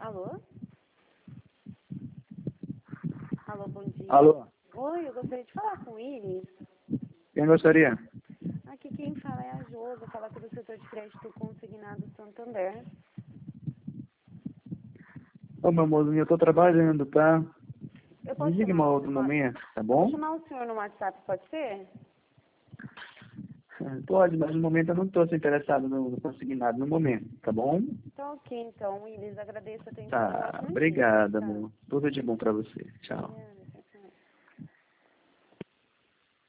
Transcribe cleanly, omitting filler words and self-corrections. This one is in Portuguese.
Alô? Alô, bom dia. Alô, Oi, eu gostaria de falar com o Iris. quem gostaria? Aqui quem fala é a Josa, fala aqui do setor de crédito consignado Santander. Ô, meu mozinho, eu tô trabalhando, tá? Eu Me posso ligue em chamar, um outro momento, tá vou bom? chamar o senhor no WhatsApp, pode ser? Pode, mas no momento eu não estou interessado no consignado no momento, tá bom? Tá ok, então, Iris, agradeço a atenção e um Tá, ótimo dia. obrigado, Tchau. amor. Tudo de bom pra você. Tchau. Obrigada.